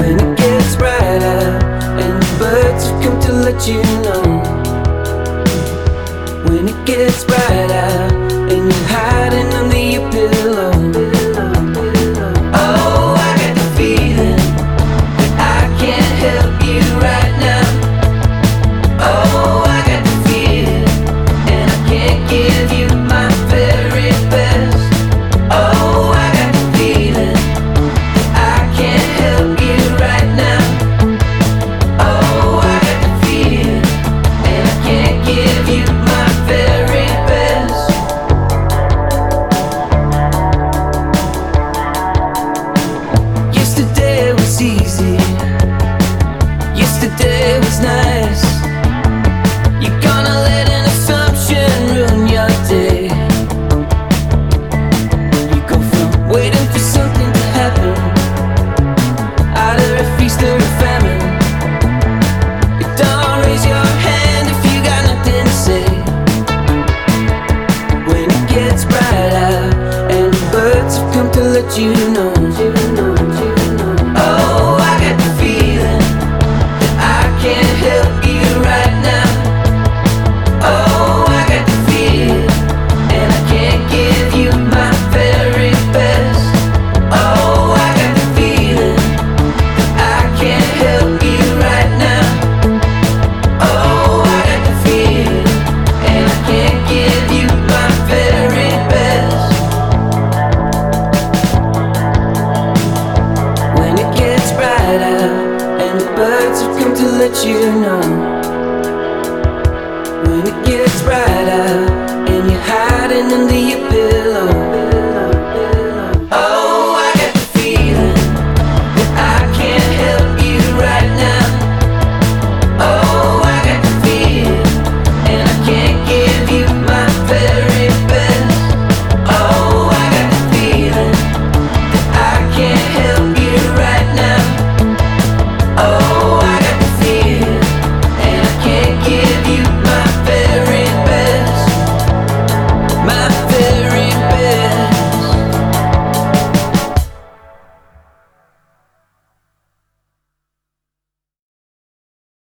When it gets brighter and the birds have come to let you know. When it gets brighter and you're hiding under your pillow. Oh, I got the feeling that I can't help you right now. Oh, I got the feeling and I can't give you my very best. Oh, I got the feeling that I can't help you right now. Oh, I got the feeling and I can't give you my very best. Yesterday was easy. Yesterday was nice. You're gonna let an assumption ruin your day. You go from waiting for something to happen, either a feast or a famine. You don't raise your hand if you got nothing to say. When it gets brighter and the birds have come to let you know. Oh, I got the feeling that I can't help you right now. Oh, I got the feeling and I can't give you my very best. Oh, I got the feeling that I can't help you right now. Oh, I got the feeling and I can't give you my very best. When it gets brighter and the birds have come to let you know.